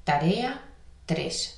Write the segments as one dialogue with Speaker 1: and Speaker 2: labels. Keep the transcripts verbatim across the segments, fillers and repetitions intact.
Speaker 1: Tarea tres.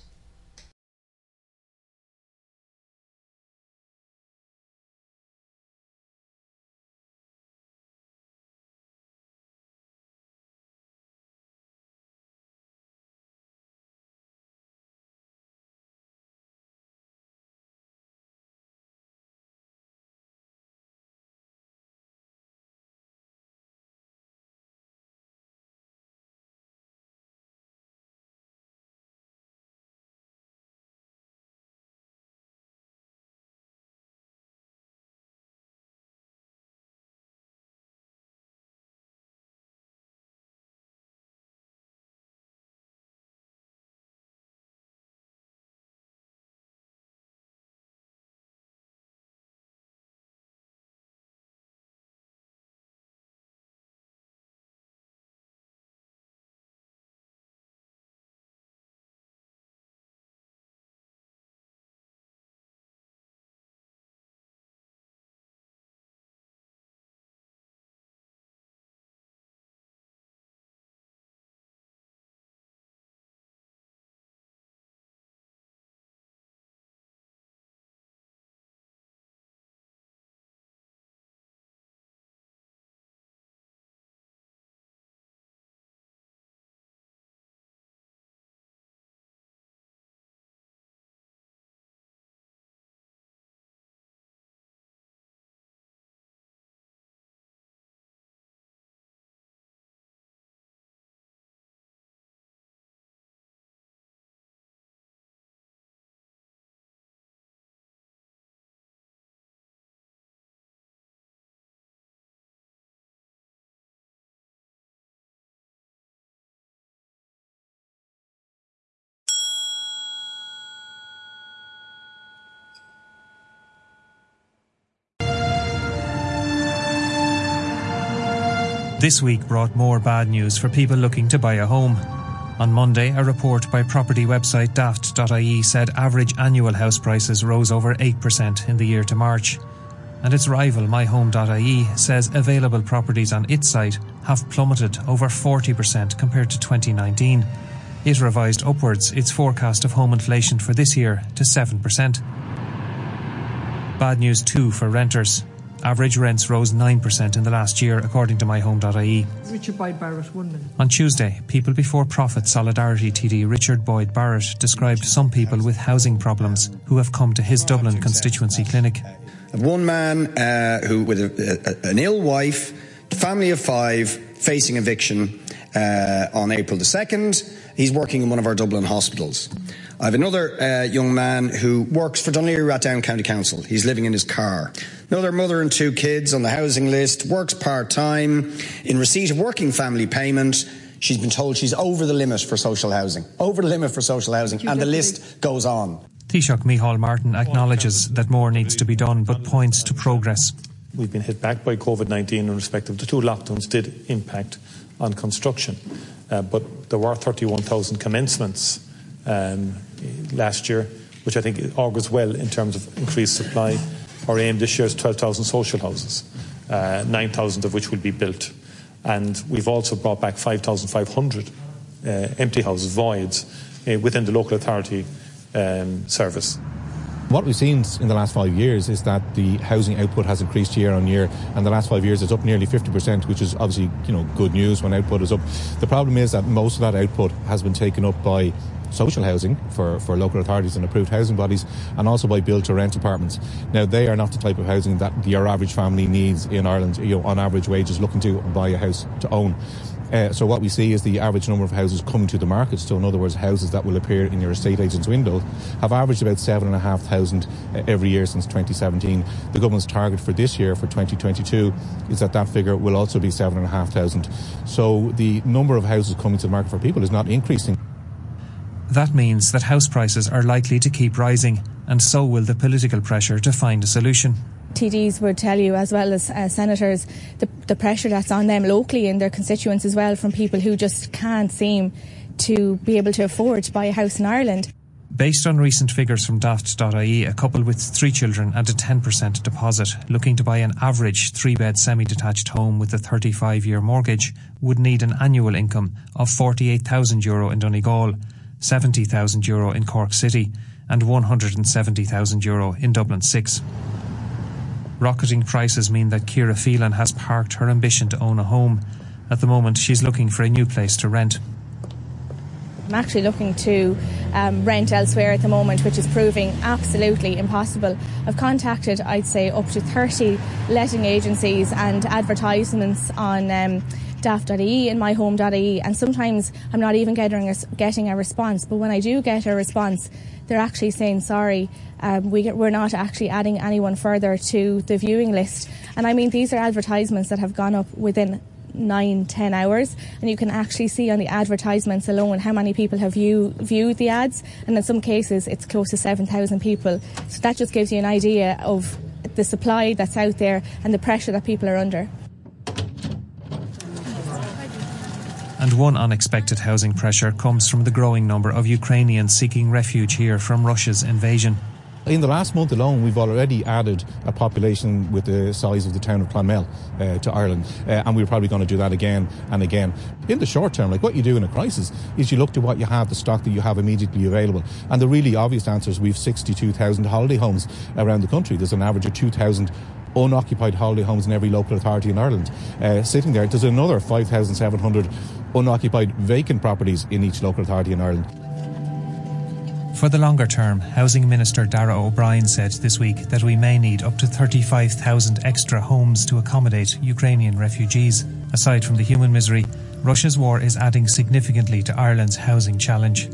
Speaker 2: This week brought more bad news for people looking to buy a home. On Monday, a report by property website daft dot I E said average annual house prices rose over eight percent in the year to March. And its rival, my home dot I E, says available properties on its site have plummeted over forty percent compared to twenty nineteen. It revised upwards its forecast of home inflation for this year to seven percent. Bad news too for renters. Average rents rose nine percent in the last year, according to my home dot I E.
Speaker 3: Richard Boyd Barrett, one minute.
Speaker 2: On Tuesday, People Before Profit Solidarity T D Richard Boyd Barrett described some people with housing problems who have come to his Dublin constituency clinic.
Speaker 4: One man uh, who with a, a, an ill wife, family of five, facing eviction uh, on April the second. He's working in one of our Dublin hospitals. I have another uh, young man who works for Dún Laoghaire County Council. He's living in his car. Another mother and two kids on the housing list, works part-time, in receipt of working family payment. She's been told she's over the limit for social housing. Over the limit for social housing, and the list goes on.
Speaker 2: Taoiseach Micheál Martin acknowledges that more needs to be done, but points to progress.
Speaker 5: We've been hit back by COVID nineteen in respect of the two lockdowns did impact on construction. Uh, but there were thirty-one thousand commencements um, last year, which I think augurs well in terms of increased supply. Our aim this year is twelve thousand social houses, uh, nine thousand of which will be built. And we've also brought back five thousand five hundred uh, empty houses, voids, uh, within the local authority um, service.
Speaker 6: What we've seen in the last five years is that the housing output has increased year on year, and the last five years it's up nearly fifty percent, which is obviously, you know, good news when output is up. The problem is that most of that output has been taken up by social housing for, for local authorities and approved housing bodies, and also by build-to-rent apartments. Now, they are not the type of housing that your average family needs in Ireland, you know, on average wages, looking to buy a house to own. Uh, so what we see is the average number of houses coming to the market, so in other words, houses that will appear in your estate agent's window, have averaged about seven and a half thousand uh, every year since twenty seventeen. The government's target for this year, for twenty twenty-two, is that that figure will also be seven and a half thousand. So the number of houses coming to the market for people is not increasing.
Speaker 2: That means that house prices are likely to keep rising, and so will the political pressure to find a solution.
Speaker 7: T Ds would tell you, as well as uh, senators, the, the pressure that's on them locally in their constituents as well, from people who just can't seem to be able to afford to buy a house in Ireland.
Speaker 2: Based on recent figures from daft dot I E, a couple with three children and a ten percent deposit looking to buy an average three-bed semi-detached home with a thirty-five year mortgage would need an annual income of forty-eight thousand euro in Donegal. seventy thousand euro in Cork City and one hundred seventy thousand euro in Dublin six. Rocketing prices mean that Ciara Phelan has parked her ambition to own a home. At the moment, she's looking for a new place to rent.
Speaker 7: I'm actually looking to um, rent elsewhere at the moment, which is proving absolutely impossible. I've contacted, I'd say, up to thirty letting agencies and advertisements on um, daft dot I E and my home dot I E, and sometimes I'm not even getting a, getting a response. But when I do get a response, they're actually saying, sorry, um, we get, we're not actually adding anyone further to the viewing list. And I mean, these are advertisements that have gone up within nine, ten hours, and you can actually see on the advertisements alone how many people have view, viewed the ads, and in some cases it's close to seven thousand people. So that just gives you an idea of the supply that's out there and the pressure that people are under.
Speaker 2: And one unexpected housing pressure comes from the growing number of Ukrainians seeking refuge here from Russia's invasion.
Speaker 6: In the last month alone, we've already added a population with the size of the town of Clonmel uh, to Ireland, uh, and we're probably going to do that again and again. In the short term, like what you do in a crisis, is you look to what you have, the stock that you have immediately available. And the really obvious answer is we've sixty-two thousand holiday homes around the country. There's an average of two thousand unoccupied holiday homes in every local authority in Ireland uh, sitting there. There's another five thousand seven hundred unoccupied vacant properties in each local authority in Ireland.
Speaker 2: For the longer term, Housing Minister Darragh O'Brien said this week that we may need up to thirty-five thousand extra homes to accommodate Ukrainian refugees. Aside from the human misery, Russia's war is adding significantly to Ireland's housing challenge.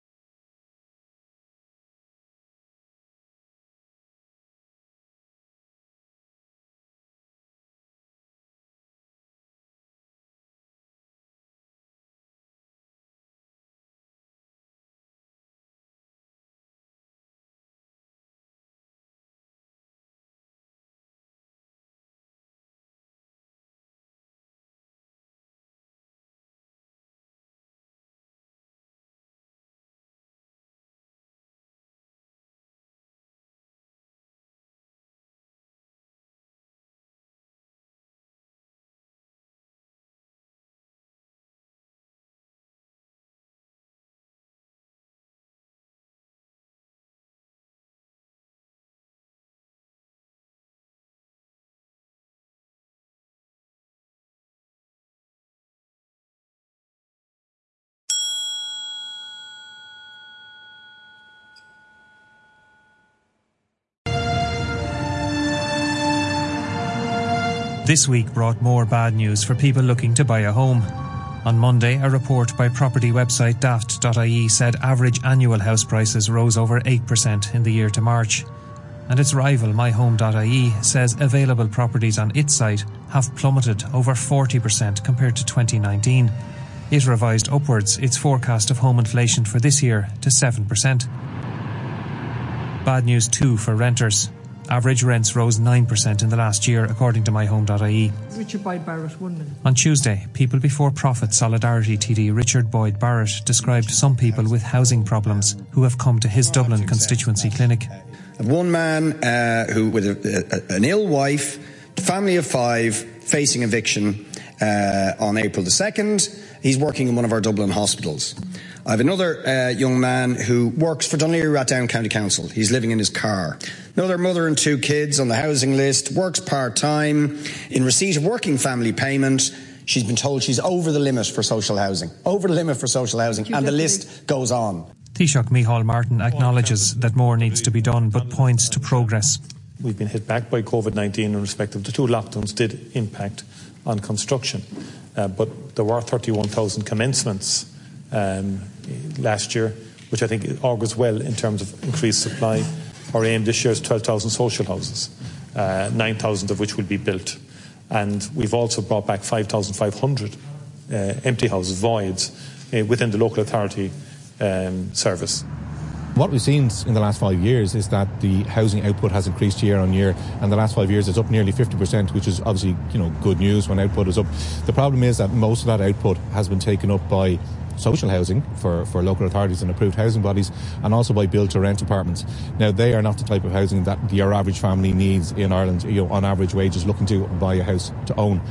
Speaker 2: This week brought more bad news for people looking to buy a home. On Monday, a report by property website daft dot I E said average annual house prices rose over eight percent in the year to March. And its rival, my home dot I E, says available properties on its site have plummeted over forty percent compared to twenty nineteen. It revised upwards its forecast of home inflation for this year to seven percent. Bad news too for renters. Average rents rose nine percent in the last year, according to my home dot I E.
Speaker 3: Richard Boyd Barrett, one minute.
Speaker 2: On Tuesday, People Before Profit Solidarity T D Richard Boyd Barrett described some people with housing problems who have come to his Dublin constituency clinic.
Speaker 4: One man uh, who, with a, a, an ill wife, family of five, facing eviction uh, on April the second. He's working in one of our Dublin hospitals. I have another uh, young man who works for Dún Laoghaire County Council. He's living in his car. Another mother and two kids on the housing list, works part-time, in receipt of working family payment. She's been told she's over the limit for social housing. Over the limit for social housing, and the list goes on.
Speaker 2: Taoiseach Micheál Martin acknowledges that more needs to be done, but points to progress.
Speaker 5: We've been hit back by COVID nineteen in respect of the two lockdowns did impact on construction. Uh, but there were thirty-one thousand commencements um, last year, which I think augurs well in terms of increased supply. Our aim this year is twelve thousand social houses, uh, nine thousand of which will be built. And we've also brought back five thousand five hundred uh, empty houses, voids, uh, within the local authority um, service.
Speaker 6: What we've seen in the last five years is that the housing output has increased year on year, and the last five years it's up nearly fifty percent, which is obviously, you know, good news when output is up. The problem is that most of that output has been taken up by social housing for, for local authorities and approved housing bodies, and also by build-to-rent apartments. Now, they are not the type of housing that your average family needs in Ireland, you know, on average wages, looking to buy a house to own.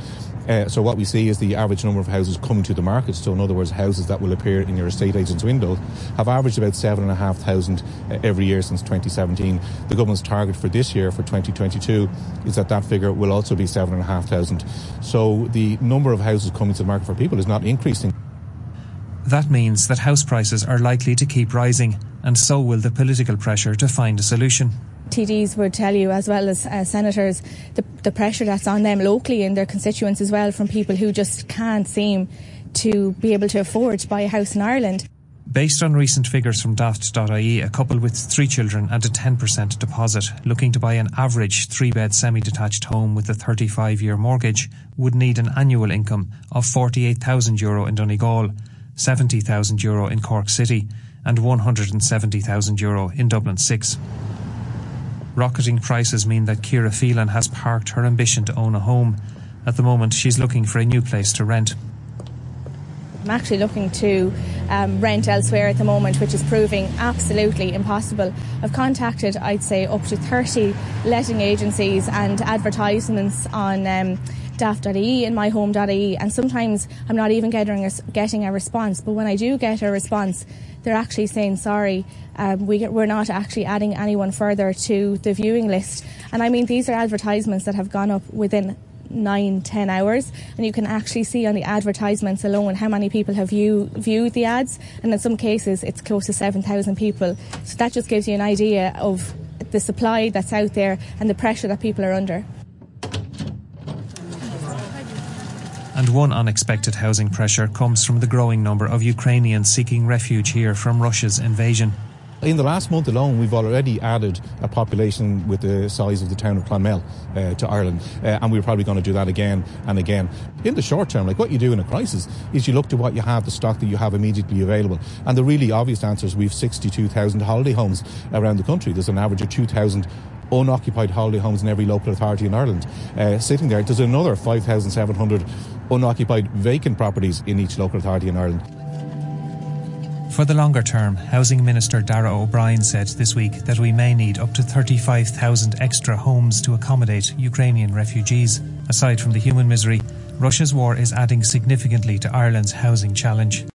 Speaker 6: Uh, so what we see is the average number of houses coming to the market, so in other words houses that will appear in your estate agent's window, have averaged about seven and a half thousand uh, every year since twenty seventeen. The government's target for this year, for twenty twenty-two, is that that figure will also be seven and a half thousand. So the number of houses coming to the market for people is not increasing.
Speaker 2: That means that house prices are likely to keep rising, and so will the political pressure to find a solution.
Speaker 7: T Ds would tell you, as well as uh, senators, the, the pressure that's on them locally in their constituents as well, from people who just can't seem to be able to afford to buy a house in Ireland.
Speaker 2: Based on recent figures from daft dot I E, a couple with three children and a ten percent deposit looking to buy an average three-bed semi-detached home with a thirty-five year mortgage would need an annual income of forty-eight thousand euro in Donegal, seventy thousand euro in Cork City and one hundred seventy thousand euro in Dublin six. Rocketing prices mean that Ciara Phelan has parked her ambition to own a home. At the moment, she's looking for a new place to rent.
Speaker 7: I'm actually looking to um, rent elsewhere at the moment, which is proving absolutely impossible. I've contacted, I'd say, up to thirty letting agencies and advertisements on um, daft dot I E and my home dot I E, and sometimes I'm not even getting a, getting a response. But when I do get a response, they're actually saying, sorry, um, we, we're not actually adding anyone further to the viewing list. And I mean, these are advertisements that have gone up within nine, ten hours, and you can actually see on the advertisements alone how many people have view, viewed the ads, and in some cases it's close to seven thousand people. So that just gives you an idea of the supply that's out there and the pressure that people are under.
Speaker 2: And one unexpected housing pressure comes from the growing number of Ukrainians seeking refuge here from Russia's invasion.
Speaker 6: In the last month alone, we've already added a population with the size of the town of Clonmel uh, to Ireland, uh, and we're probably going to do that again and again. In the short term, like what you do in a crisis, is you look to what you have, the stock that you have immediately available. And the really obvious answer is we've sixty-two thousand holiday homes around the country. There's an average of two thousand unoccupied holiday homes in every local authority in Ireland uh, sitting there. There's another five thousand seven hundred unoccupied vacant properties in each local authority in Ireland.
Speaker 2: For the longer term, Housing Minister Darragh O'Brien said this week that we may need up to thirty-five thousand extra homes to accommodate Ukrainian refugees. Aside from the human misery, Russia's war is adding significantly to Ireland's housing challenge.